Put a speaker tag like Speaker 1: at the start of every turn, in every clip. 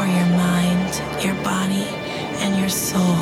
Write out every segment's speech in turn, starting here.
Speaker 1: for your mind, your body, and your soul.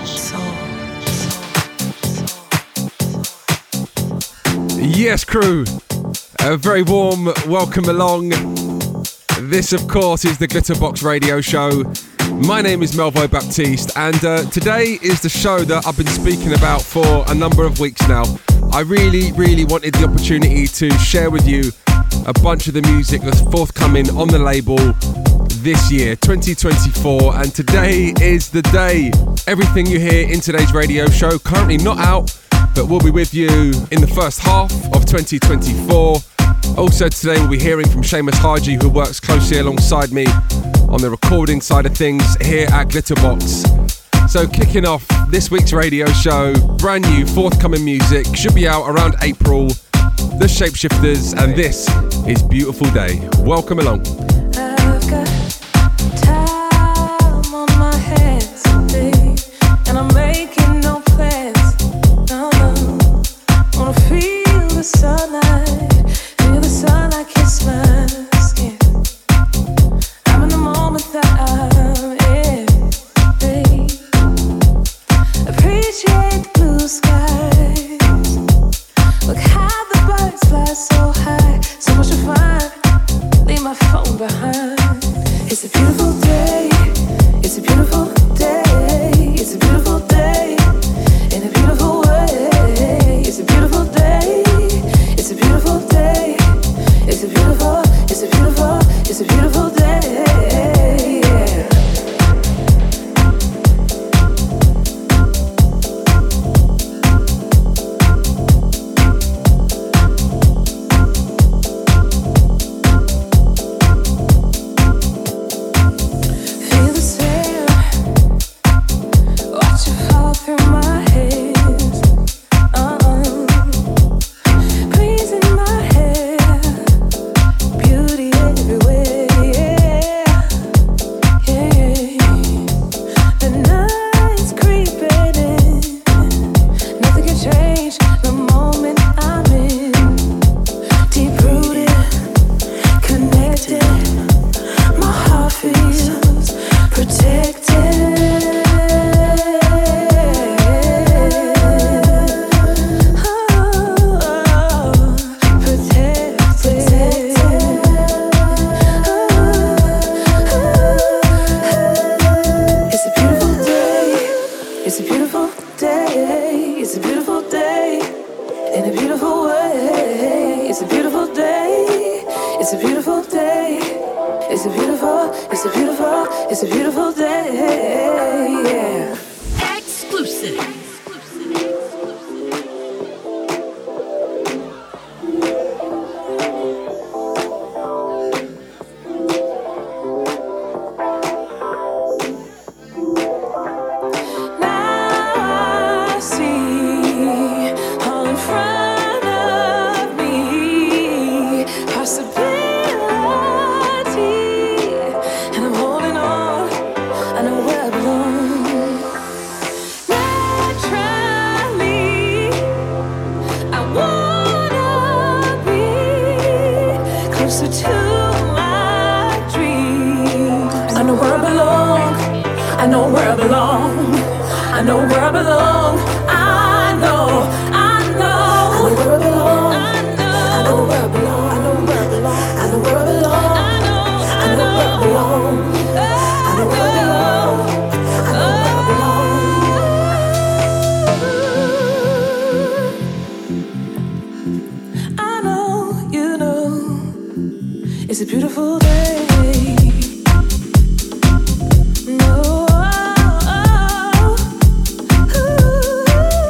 Speaker 2: Yes, crew. A very warm welcome along. This, of course, is the Glitterbox Radio Show. My name is Melvo Baptiste, and today is the show that I've been speaking about for a number of weeks now. I really wanted the opportunity to share with you a bunch of the music that's forthcoming on the label this year, 2024, and today is the day. Everything you hear in today's radio show, currently not out, but we'll be with you in the first half of 2024. Also today we'll be hearing from Seamus Haji, who works closely alongside me on the recording side of things here at Glitterbox. So kicking off this week's radio show, brand new forthcoming music, should be out around April, The Shapeshifters, and this is Beautiful Day. Welcome along.
Speaker 1: I've got time on my hands today, and I'm making no plans. No, wanna feel the sunlight kiss my skin. I'm in the moment that I'm in, babe. Appreciate the blue skies. Look how the birds fly so high. So much to find. Leave my phone behind. It's a beautiful day. It's a beautiful day. It's a beautiful day. In a beautiful way. It's a beautiful day. It's a beautiful day. It's a beautiful, it's a beautiful, it's a beautiful day. Yeah. Feel the sand, watch it fall through my hands. Breeze in my hair, beauty everywhere. Yeah. The night's creeping in, nothing can change the moment I'm in. Deep rooted, connected, my heart feels protected. It's a beautiful day. It's a beautiful day. It's a beautiful day. In a beautiful way. It's a beautiful day. It's a beautiful day. It's a beautiful, it's a beautiful, it's a beautiful day. Yeah.
Speaker 3: Exclusive.
Speaker 1: Now I see all in front of me, possibility, and I'm holding on. I know where I belong. Naturally, I wanna be closer to my dreams. I know where I belong. I know where I belong. I know where I belong. I know where I belong. I know where I belong. I know where I belong. I know where I belong. I know where I belong. I know where I belong. I know where I belong. I know, you know, it's a beautiful day. No.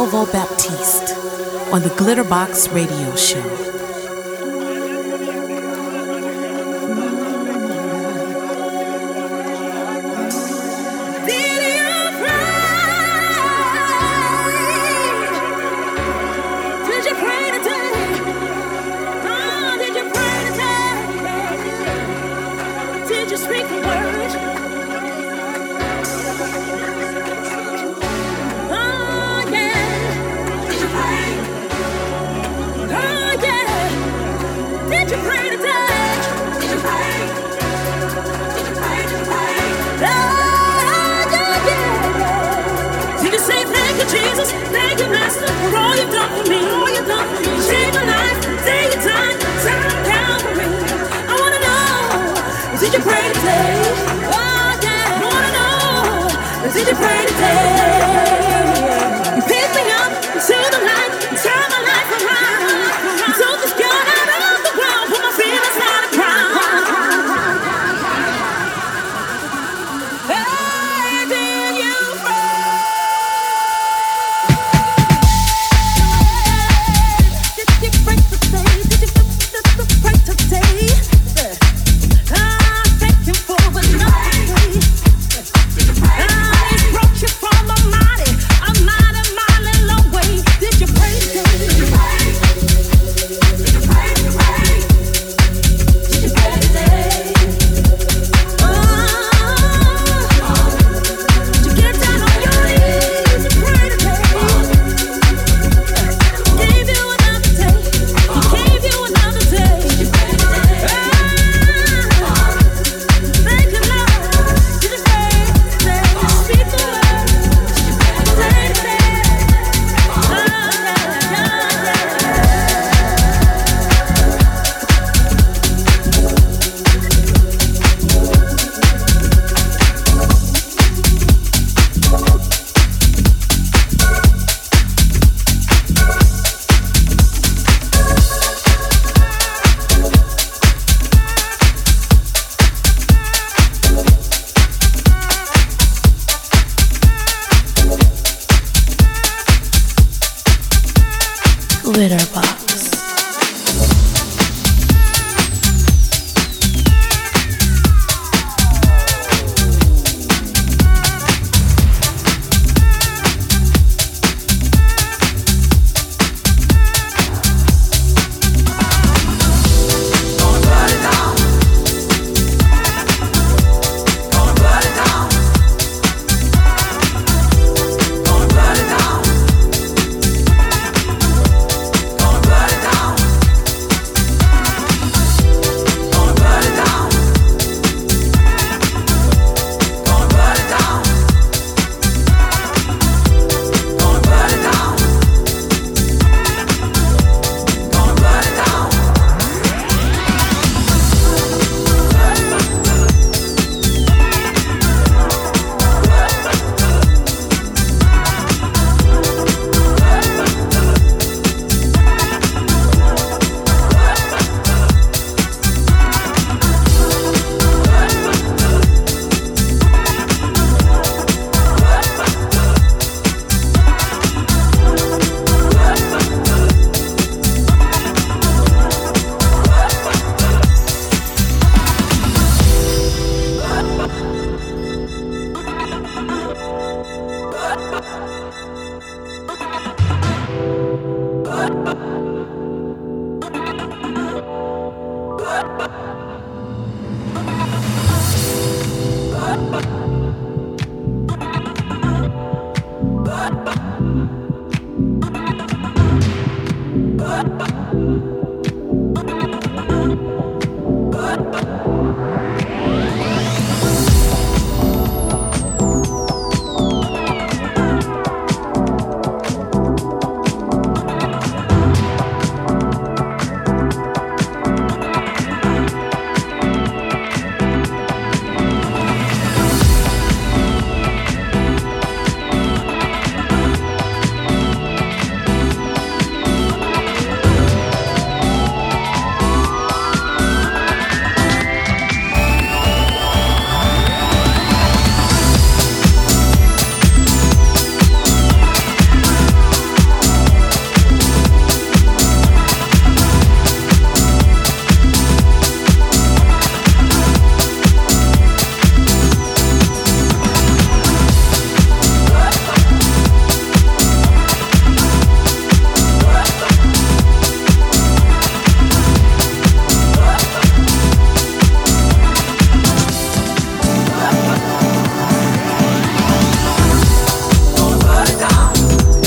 Speaker 3: Melvo Baptiste on the Glitterbox Radio Show.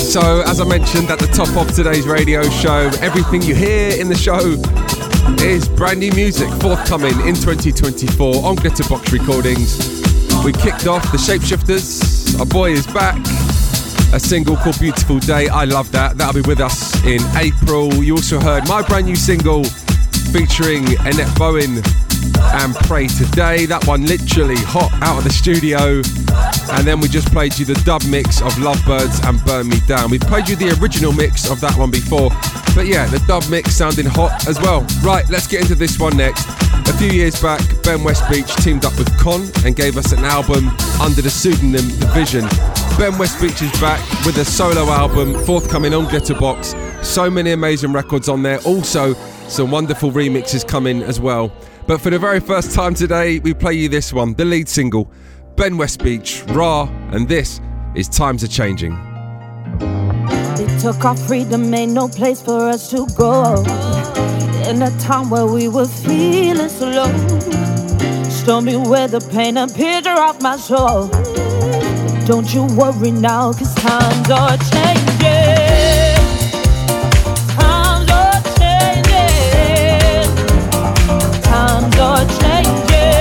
Speaker 2: So, as I mentioned at the top of today's radio show, everything you hear in the show is brand new music forthcoming in 2024 on Glitterbox Recordings. We kicked off The Shapeshifters, Our Boy Is Back, a single called Beautiful Day. I love that. That'll be with us in April. You also heard my brand new single featuring Annette Bowen and Pray Today. That one literally hot out of the studio. And then we just played you the dub mix of Lovebirds and Burn Me Down. We played you the original mix of that one before, but yeah, the dub mix sounding hot as well. Right, let's get into this one next. A few years back, Ben Westbeach teamed up with Con and gave us an album under the pseudonym The Vision. Ben Westbeach is back with a solo album forthcoming on Glitterbox. So many amazing records on there. Also, some wonderful remixes coming as well. But for the very first time today, we play you this one, the lead single, Ben Westbeach, Ra, and this is Times Are Changing.
Speaker 4: They took our freedom, made no place for us to go. In a time where we were feeling so low, stormy weather paint a picture of my soul. But don't you worry now, 'cause times are changing. Times are changing. Times are changing.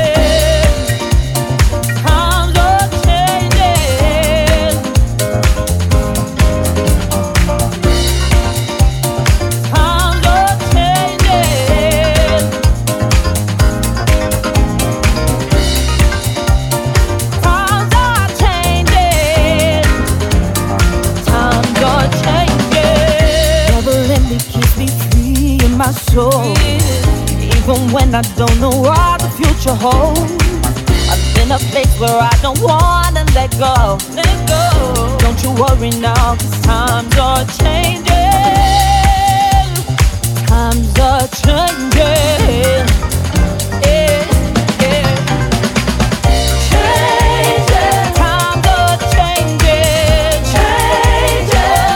Speaker 4: My soul, even when I don't know what the future holds. I'm in a place where I don't wanna let go. Let go. Don't you worry now, 'cause times are changing. Times are changing. Yeah, yeah. Changing. Times are changing. Changing.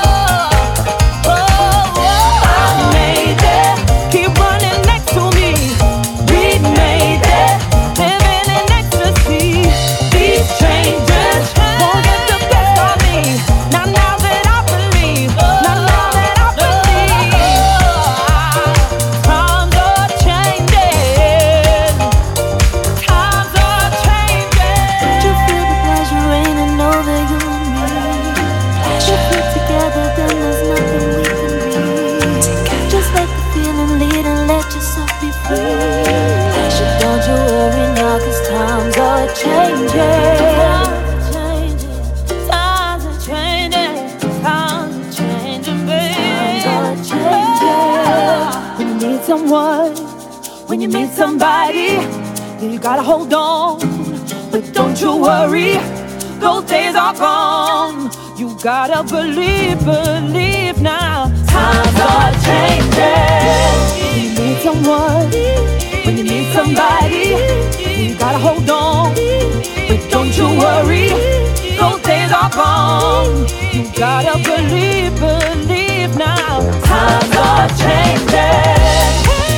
Speaker 4: When you meet somebody, you gotta hold on. But don't you worry, those days are gone. You gotta believe, believe now. Times are changing. When you meet someone, when you meet somebody, you gotta hold on. But don't you worry, those days are gone. You gotta believe, believe now. Times are changing.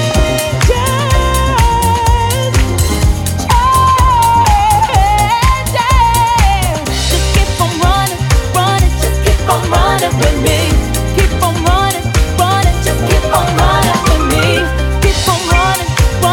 Speaker 4: Running with me, keep on running, running, just keep on running with me, keep on running,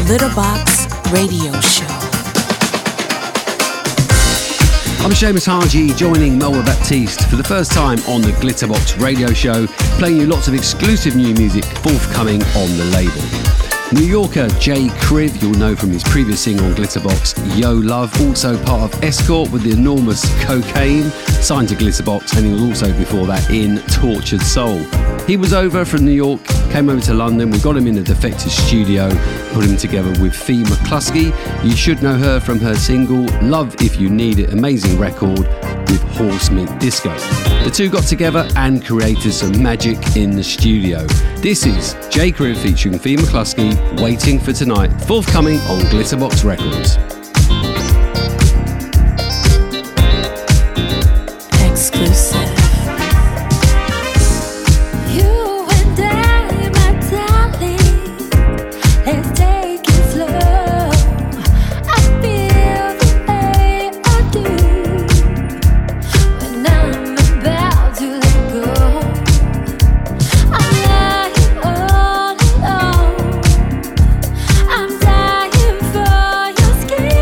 Speaker 3: Glitterbox Radio Show.
Speaker 5: I'm Seamus Haji, joining Melba Baptiste for the first time on the Glitterbox Radio Show, playing you lots of exclusive new music forthcoming on the label. New Yorker Jay Kriv, you'll know from his previous single on Glitterbox, Yo Love, also part of Escort with the enormous Cocaine, signed to Glitterbox, and he was also before that in Tortured Soul. He was over from New York, came over to London, we got him in the Defected studio, put him together with Fee McCluskey. You should know her from her single Love If You Need It, amazing record with Horse Mint Disco. The two got together and created some magic in the studio. This is Jay Kriv featuring Fee McCluskey, Waiting for Tonight, forthcoming on Glitterbox Records.
Speaker 3: Exclusive.
Speaker 1: I'm dying for your skin.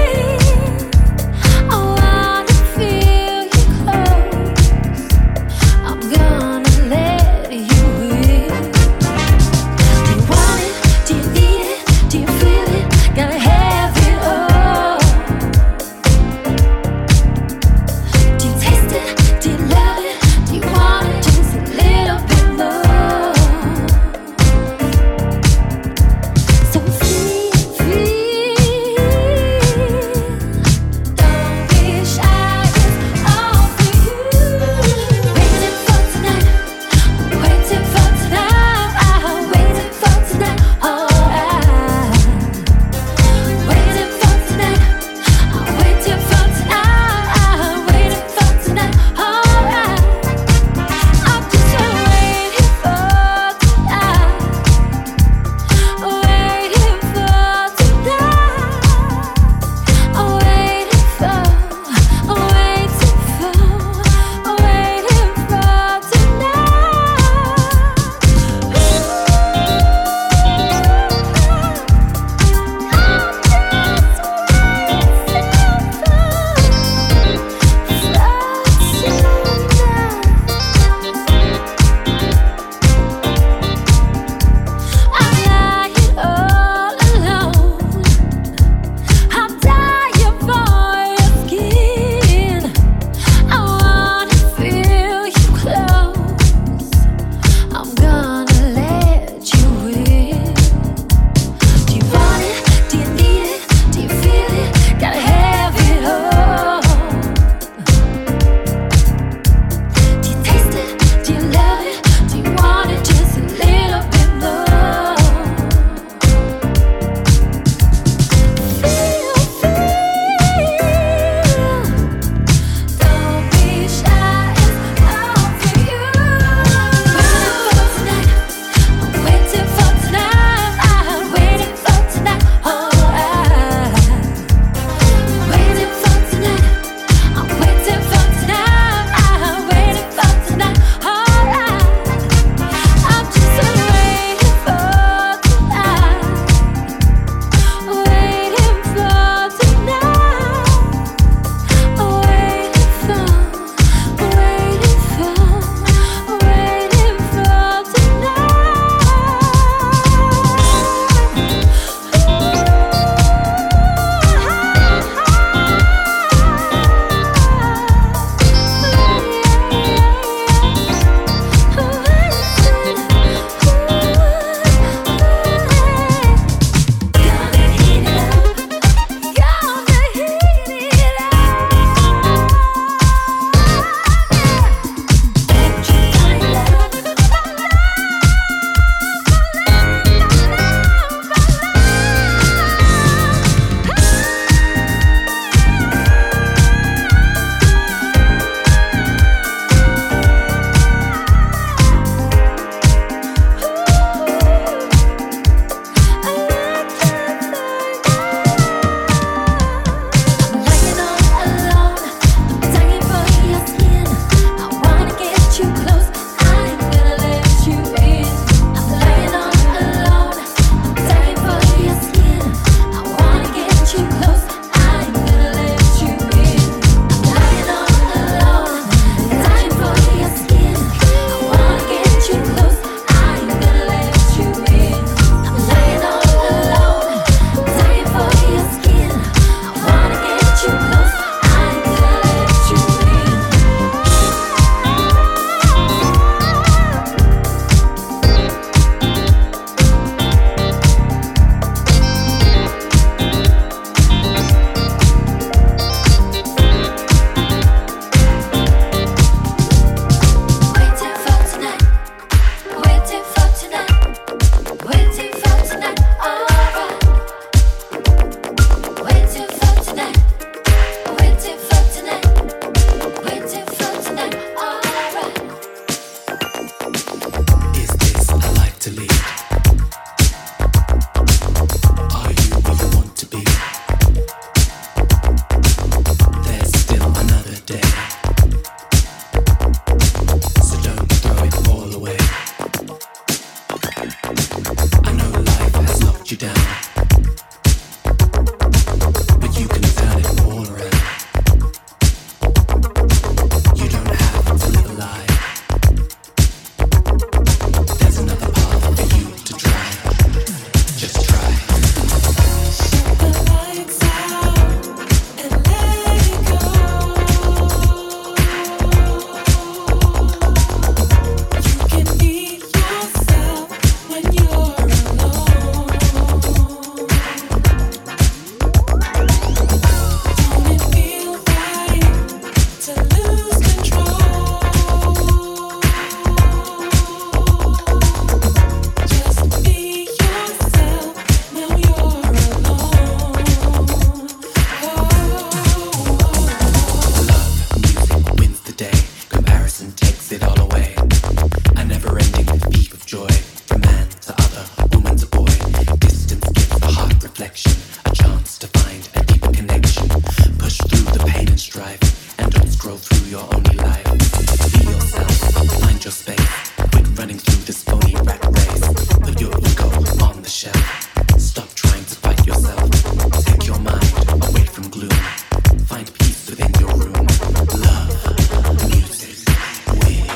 Speaker 6: scroll through your only life. Be yourself, find your space. Quit running through this phony rat race. Put your ego on the shelf. Stop trying to fight yourself. Take your mind away from gloom. Find peace within your room. Love, music, wins.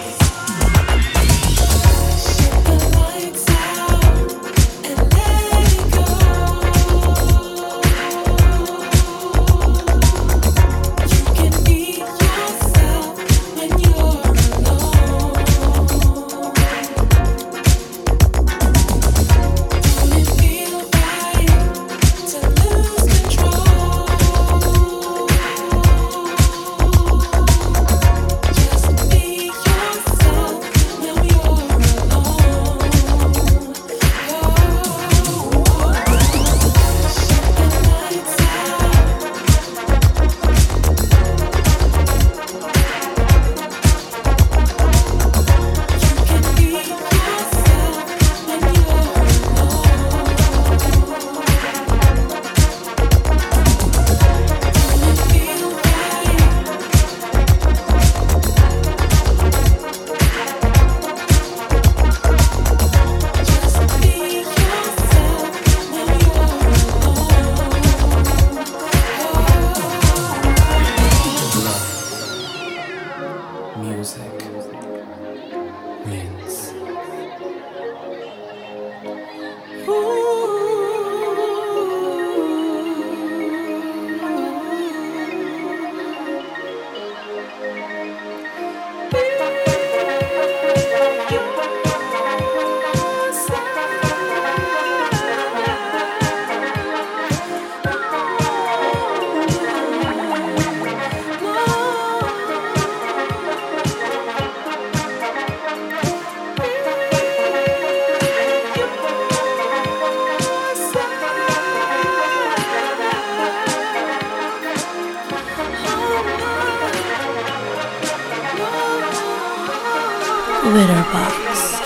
Speaker 3: Glitterbox.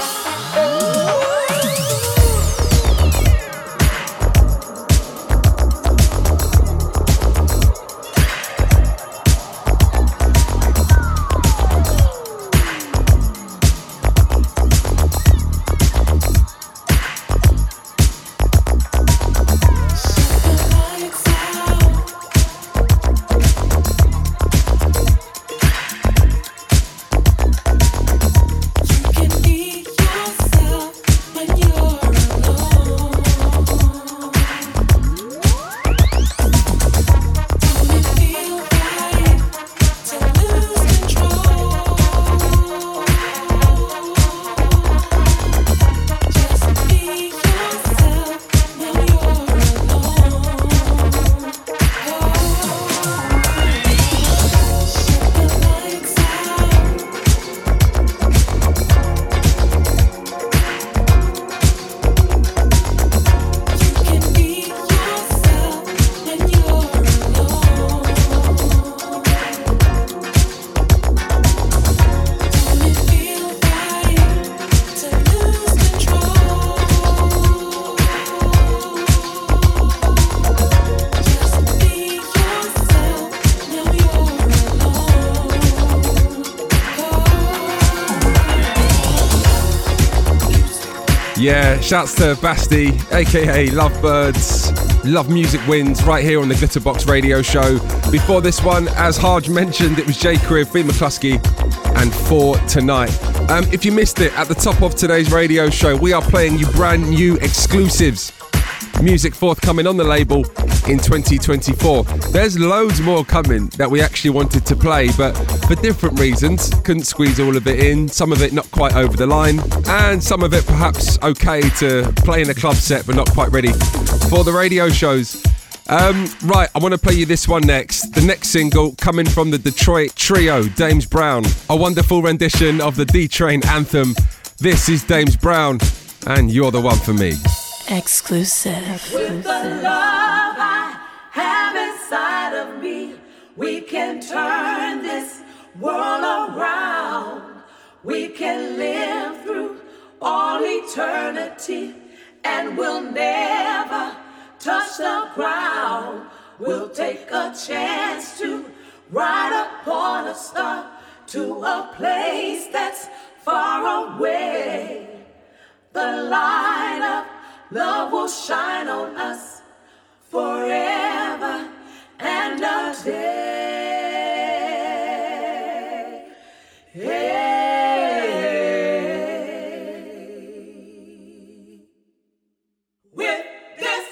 Speaker 2: Yeah, shouts to Basti, aka Lovebirds. Love Music Wins right here on the Glitterbox Radio Show. Before this one, as Harj mentioned, it was J. Crib, Fee McCluskey, and For Tonight. If you missed it, at the top of today's radio show, we are playing you brand new exclusives. Music forthcoming on the label in 2024. There's loads more coming that we actually wanted to play, but for different reasons, couldn't squeeze all of it in. Some of it not quite over the line, and some of it perhaps okay to play in a club set, but not quite ready for the radio shows. Right, I want to play you this one next. The next single coming from the Detroit trio, Dames Brown. A wonderful rendition of the D-Train anthem. This is Dames Brown, and You're the One for Me.
Speaker 3: Exclusive.
Speaker 1: With the love I have inside of me, we can turn this world around. We can live through all eternity, and we'll never touch the ground. We'll take a chance to right upon a star to a place that's far away. The light of love will shine on us forever and a day. With this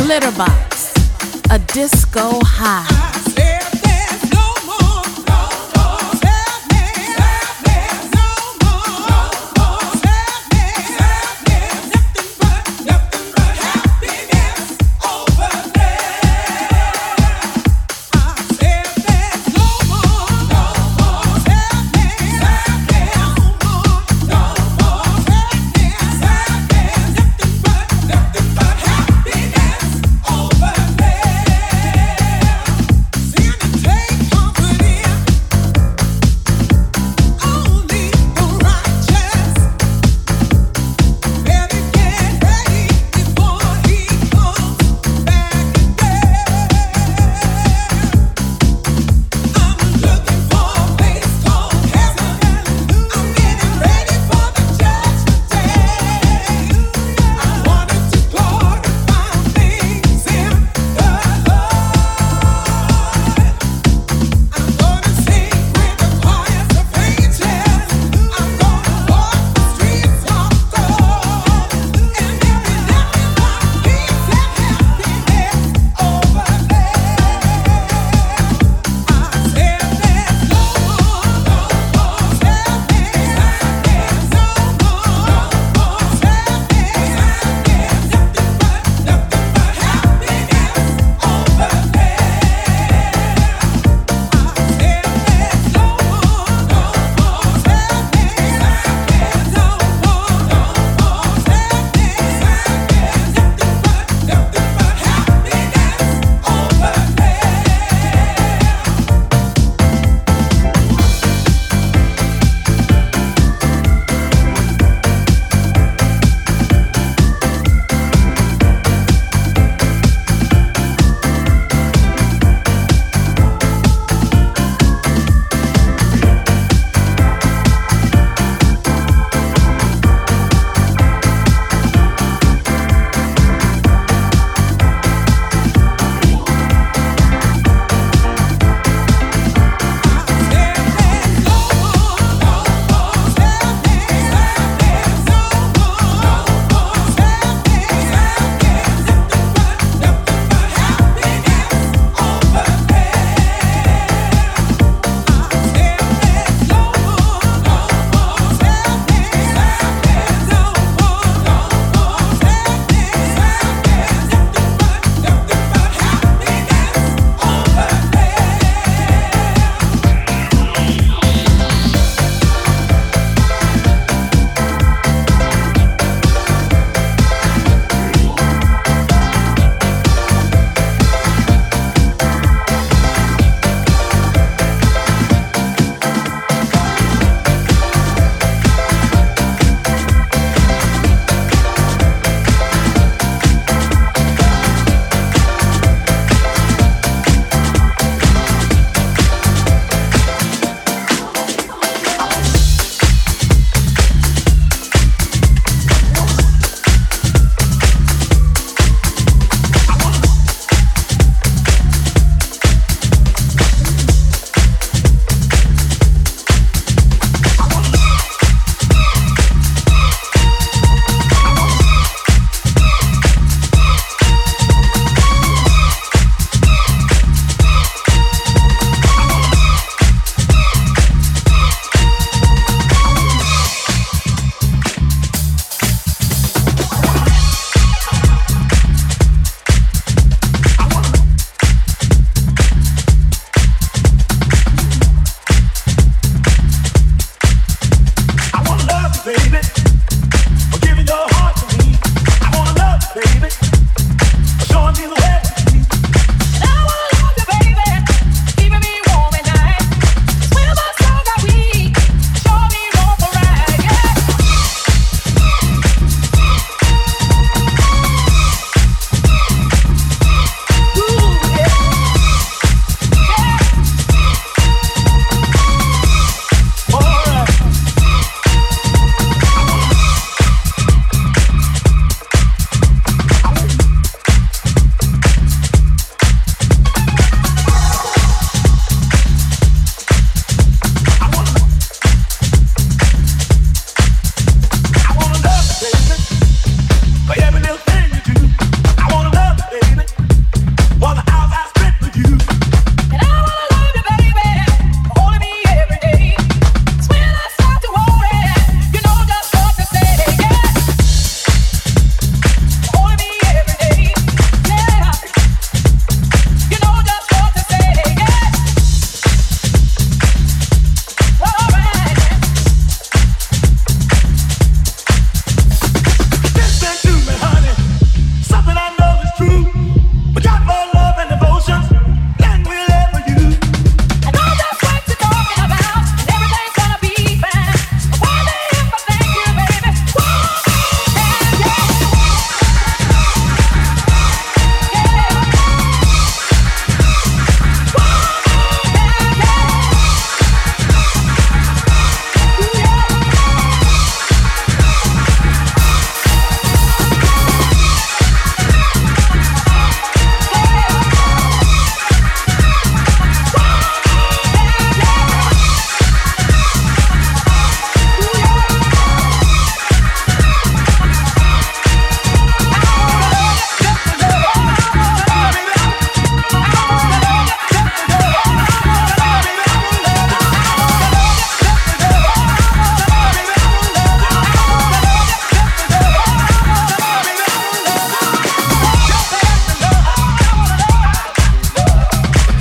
Speaker 3: Glitterbox, a disco high.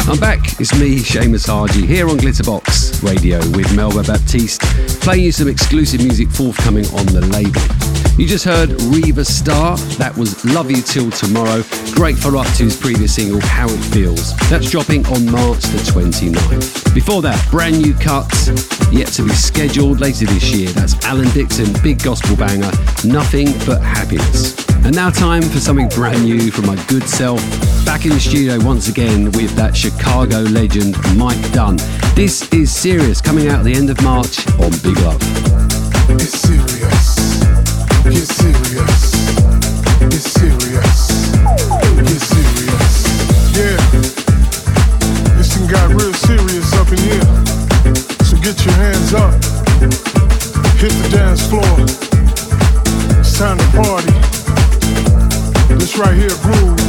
Speaker 5: I'm back. It's me, Seamus Haji, here on Glitterbox Radio with Melba Baptiste, playing you some exclusive music forthcoming on the label. You just heard Reva Star, that was Love You Till Tomorrow, great follow-up to his previous single, How It Feels. That's dropping on March the 29th. Before that, brand new cuts, yet to be scheduled later this year. That's Alan Dixon, big gospel banger, Nothing But Happiness. And now time for something brand new from my good self. Back in the studio once again with that Chicago legend, Mike Dunn. This is Serious, coming out at the end of March on Big Love.
Speaker 7: It's serious. Get serious. It's serious. Get serious. Yeah. This thing got real serious up in here. So get your hands up. Hit the dance floor. It's time to party. This right here, groove.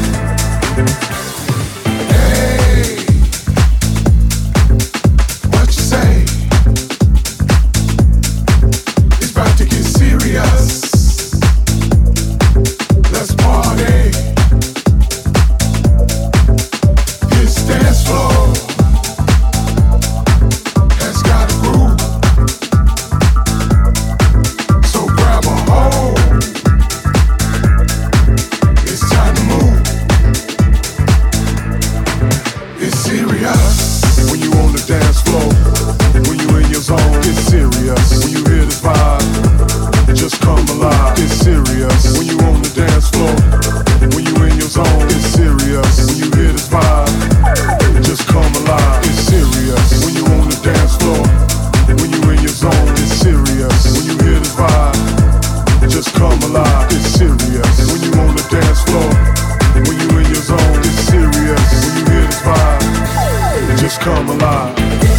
Speaker 7: Hey, what you say? It's about to get serious. Let's party. This dance floor has got a groove. So grab a hold. It's time to move. It's serious. When you on the dance floor, when you in your zone, it's serious. When you hear this vibe, just come alive. It's serious. When you on the dance floor, when you in your zone, it's serious. When you hear this vibe, just come alive. It's serious. When you on the dance floor, when you in your zone, it's serious. When you hear this vibe, just come alive. It's serious. When you on the dance floor, when you in your zone, it's serious. When you hear this vibe, just come alive.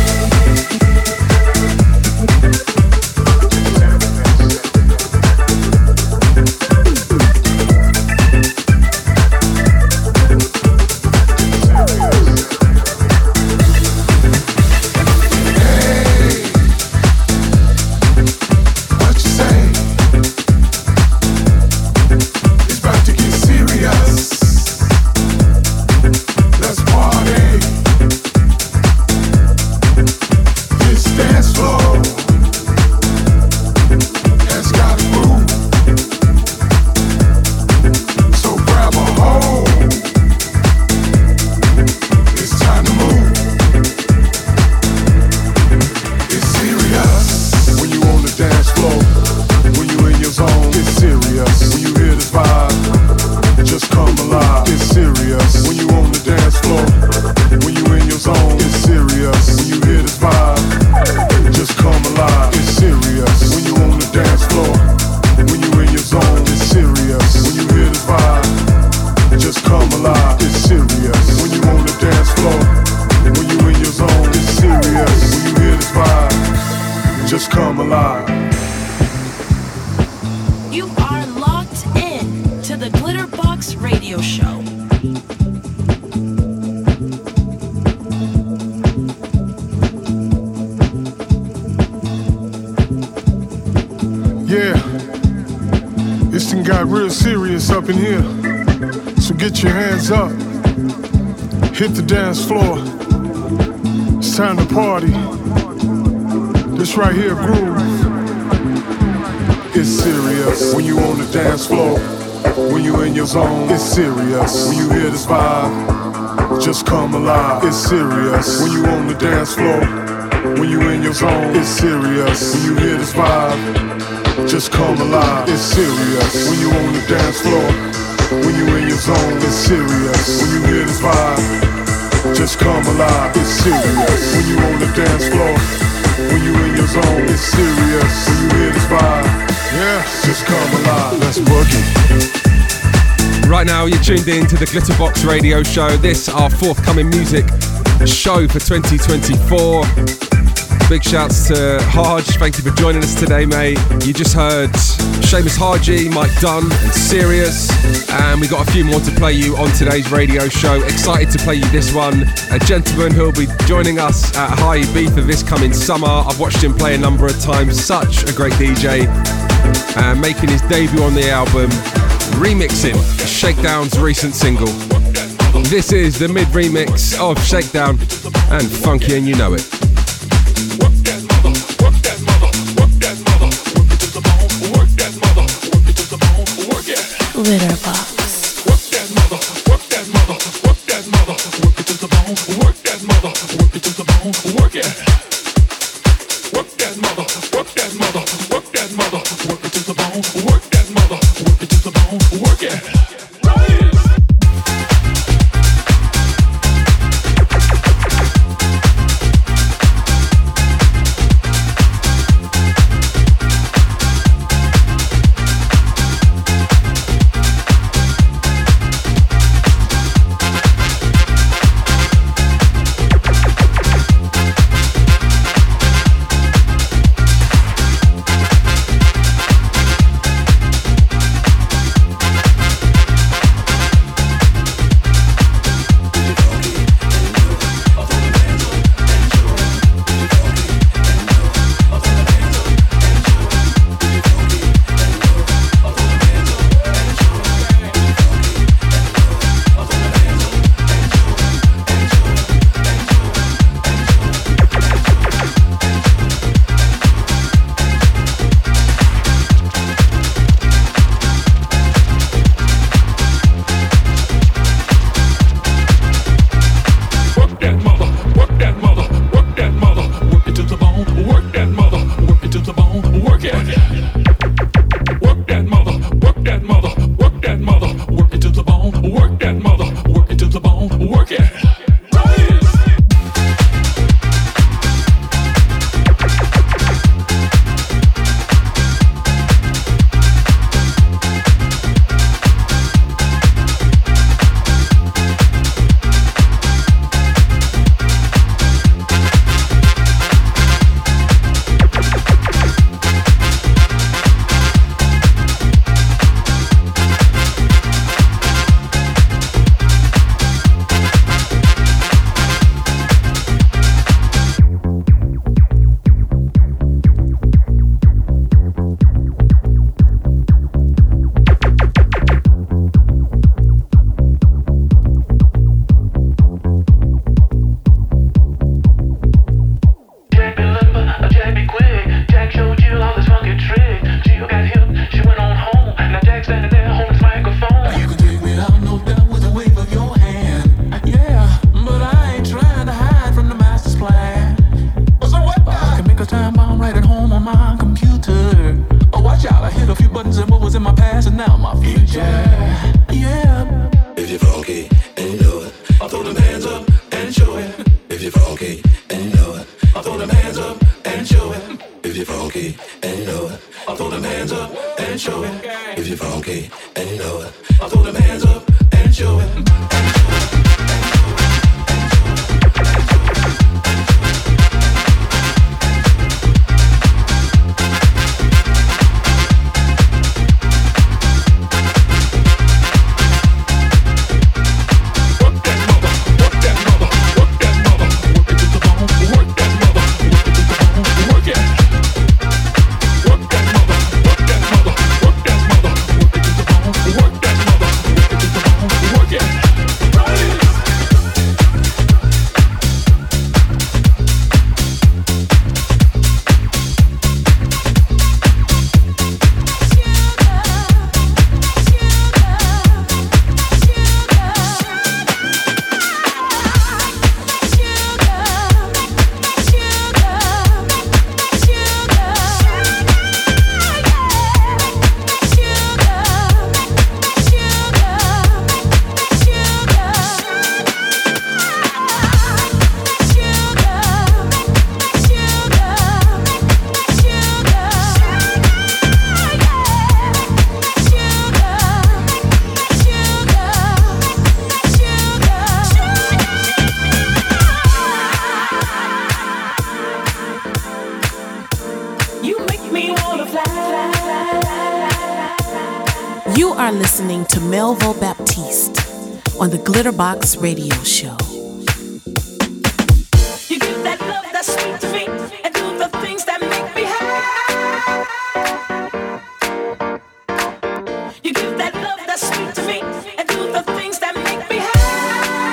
Speaker 7: Hit the dance floor. It's time to party. This right here, groove. It's serious. When you on the dance floor, when you in your zone, it's serious. When you hear this vibe, just come alive. It's serious. When you on the dance floor, when you in your zone, it's serious. When you hear this vibe, just come alive. It's serious. When you on the dance floor, when you in your zone, it's serious. When you hear this vibe, just come alive. It's serious. When you on the dance floor, when you in your zone, it's serious. When you hear this vibe, yeah, just come alive. Let's boogie.
Speaker 2: Right now, you're tuned in to the Glitterbox Radio Show. This our forthcoming music show for 2024. Big shouts to Haj. Thank you for joining us today, mate. You just heard Seamus Haji, Mike Dunn, and Serious. And we got a few more to play you on today's radio show. Excited to play you this one. A gentleman who'll be joining us at High Ibiza this coming summer. I've watched him play a number of times. Such a great DJ. Making his debut on the album, remixing Shakedown's recent single. This is the mid remix of Shakedown and Funky and You Know It.
Speaker 1: Work that mother, work that mother, work that mother, work it to the bone, work that mother, work it to the bone, work it.
Speaker 3: Glitterbox.
Speaker 1: Work that mother, work that mother, work that mother, work it to the bone, work that mother, work it to the bone, work it. Work that mother, work that mother, work that mother, work it to the bone, work that mother, work it to the bone, work it.
Speaker 3: You are listening to Melville Baptiste on the Glitterbox Radio Show.
Speaker 1: You give that love that's sweet to me and do the things that make me happy. You give that love that's sweet to me and do the things that make me happy.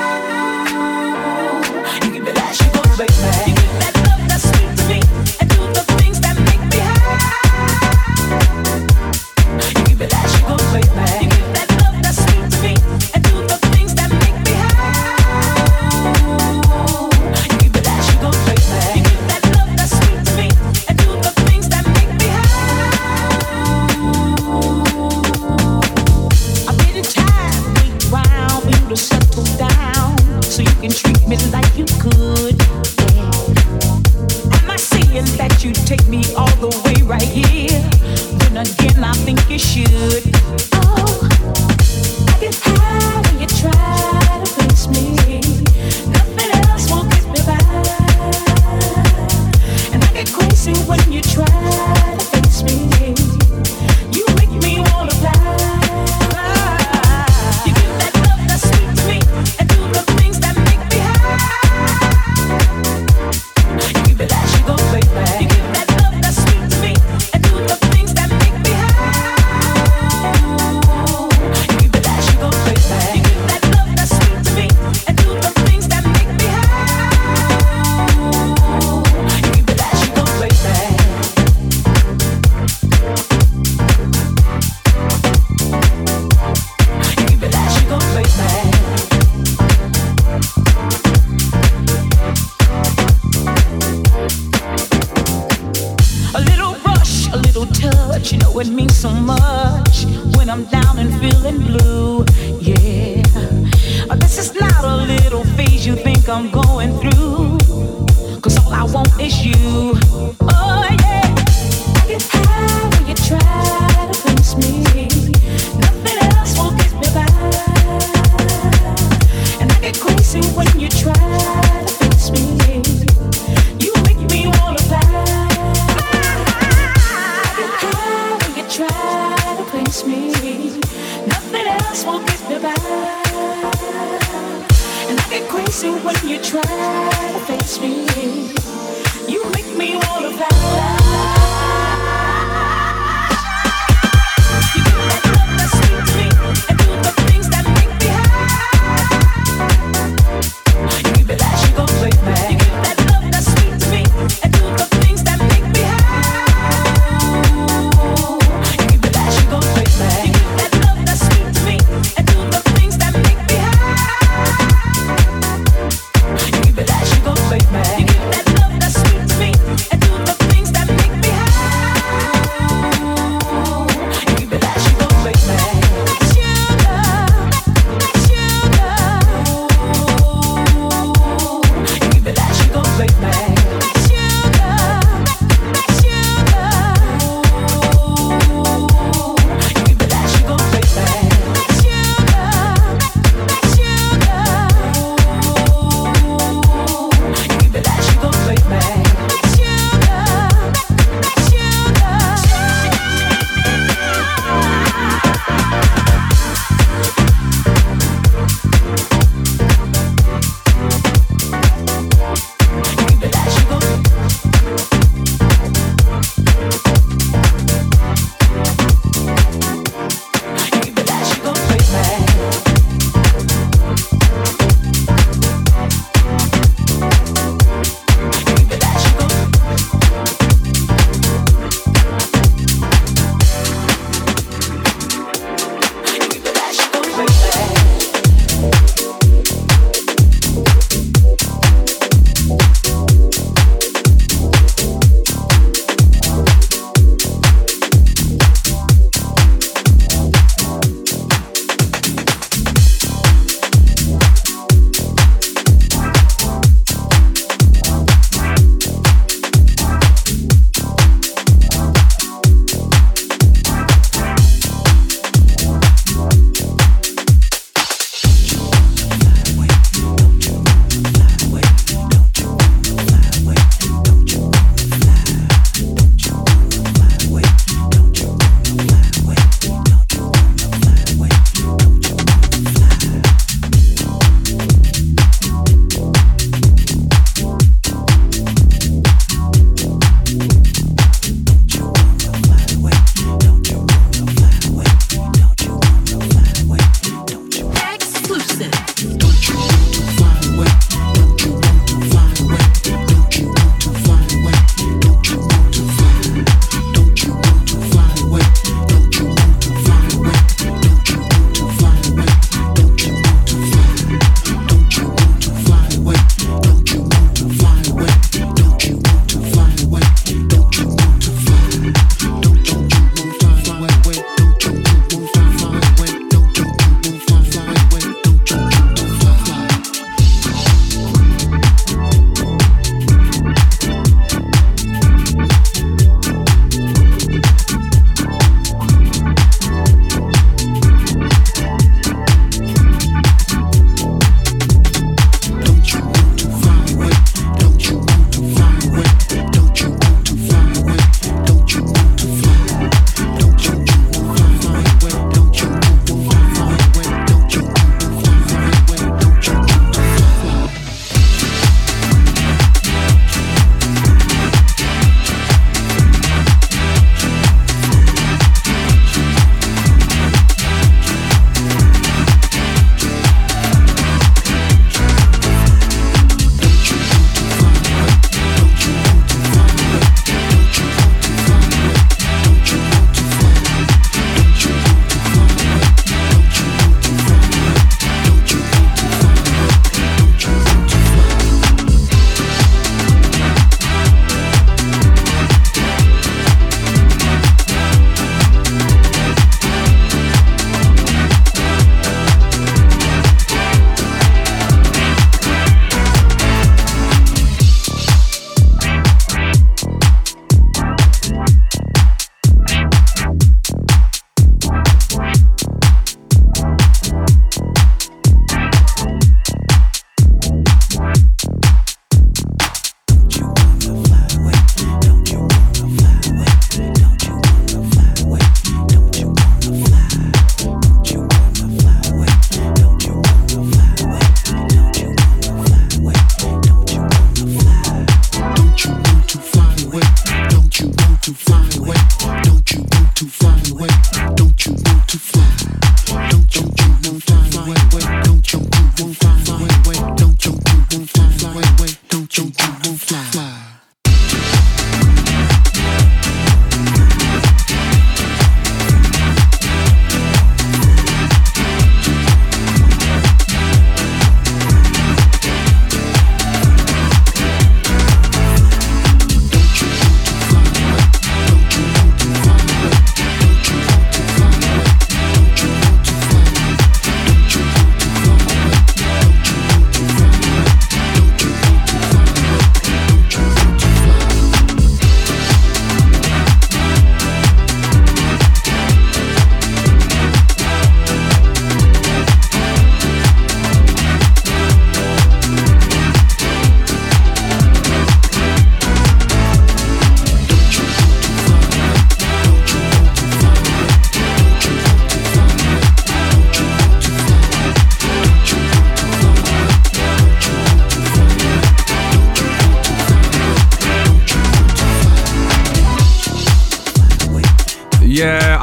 Speaker 4: buckle down so you can treat me like you could. Yeah. Am I saying that you take me all the way right here? Then again, I think you should. Oh, I get high when you try to face me. Nothing else will get me by. And I get crazy when you try to face me. You make me wanna fly. You give that love that's sweet to me and do the things that make me high. You give it that sugar, baby. You give that love that's sweet to me and do the things that make me high. You give it that sugar, baby. You give that love that's sweet to me and do the things that make me high. You give it that sugar, baby. A little rush, a little touch, you know it means so much when I'm down and feeling blue, yeah. This is not a little phase you think I'm going through, 'cause all I want is you, oh yeah. I get high when you try to face me. Nothing else will get me by. And I get crazy when you try to face me. You make me wanna fly. I get high when you try to face me. Nothing else will get me by. And I get crazy when you try to face me. You make me wanna fly. You give that love that's sweet to me and do the things that make me high. You give it that sugar, baby. You give that love that's sweet to me and do the things that make me high. You give it that sugar, baby. You give that love that's sweet to me and do the things that make me high. You give it that sugar, baby. You give that love that's sweet to me and do the things that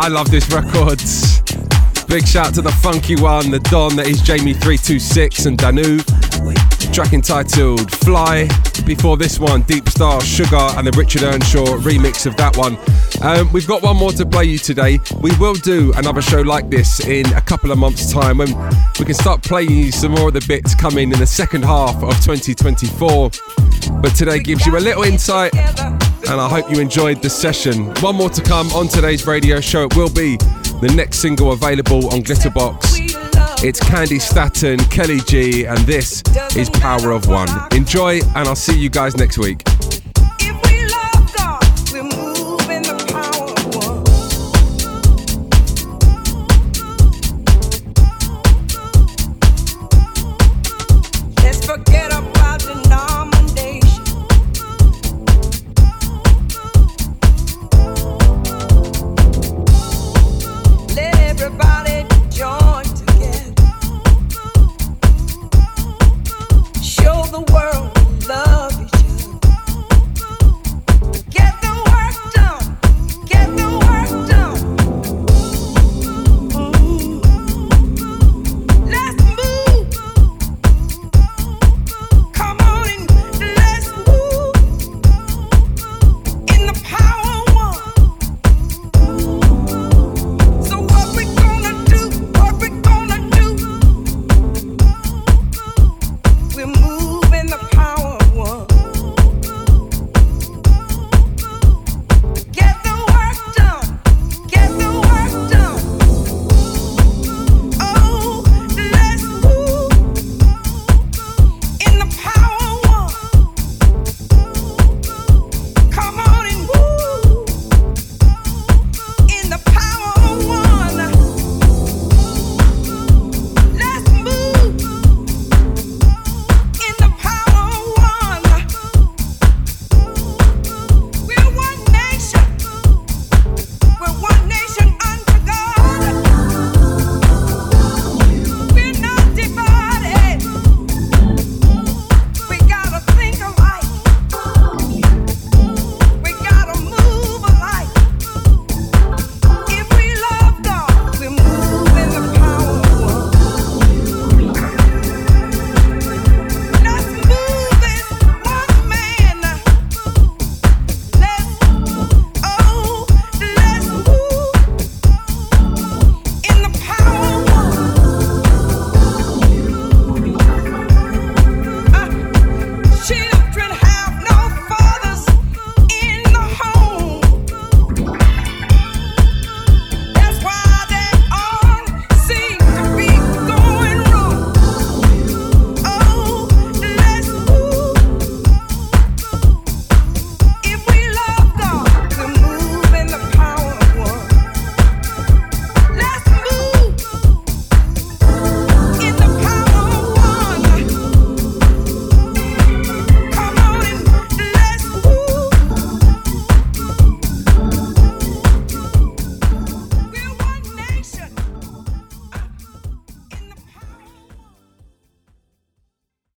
Speaker 2: I love this record. Big shout to the funky one, the Don that is Jamie326 and Danu. Track entitled Fly. Before this one, Deep Star, Sugar and the Richard Earnshaw remix of that one. We've got one more to play you today. We will do another show like this in a couple of months' time when we can start playing you some more of the bits coming in the second half of 2024. But today gives you a little insight, and I hope you enjoyed the session. One more to come on today's radio show. It will be the next single available on Glitterbox. It's Candy Staton, Kelly G, and this is Power of One. Enjoy, and I'll see you guys next week.